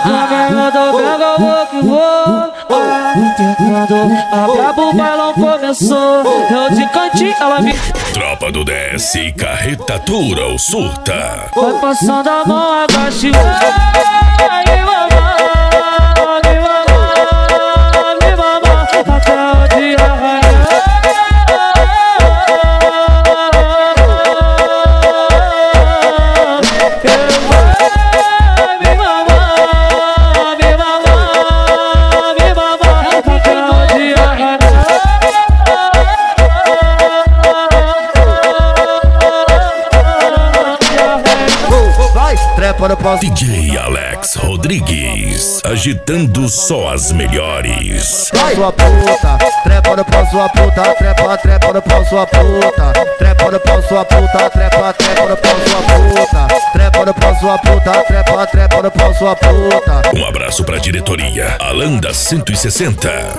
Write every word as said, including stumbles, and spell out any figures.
Caminhando, pega, vou que vou. Quando a brabo bailão começou, eu de cantinho, ela me... Tropa do D S e Carreta Toura ou Surta. Vai passando a mão, agache. Ai, mamãe, me mamãe, me mamãe, até o dia raiar. Trepa no pau. D J Alex Rodrigues, agitando só as melhores. Sua puta, trepa no pau, sua puta, trepa, trepa no pau, sua puta, trepa no pau, sua puta, trepa, trepa no pau, sua puta, trepa no pau, sua puta, trepa, trepa no pau, sua puta. Um abraço pra diretoria Alanda cento e sessenta.